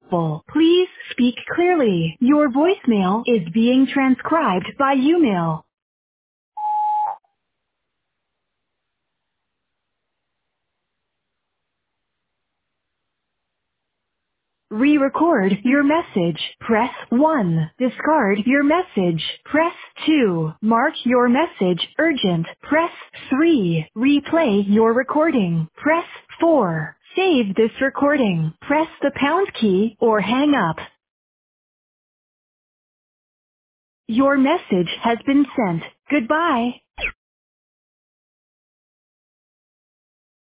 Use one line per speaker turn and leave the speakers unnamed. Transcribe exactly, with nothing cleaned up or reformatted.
Full. Please speak clearly. Your voicemail is being transcribed by Umail. Re-record your message. Press one. Discard your message. Press two. Mark your message urgent. Press three. Replay your recording. Press four. Save this recording. Press the pound key or hang up. Your message has been sent. Goodbye.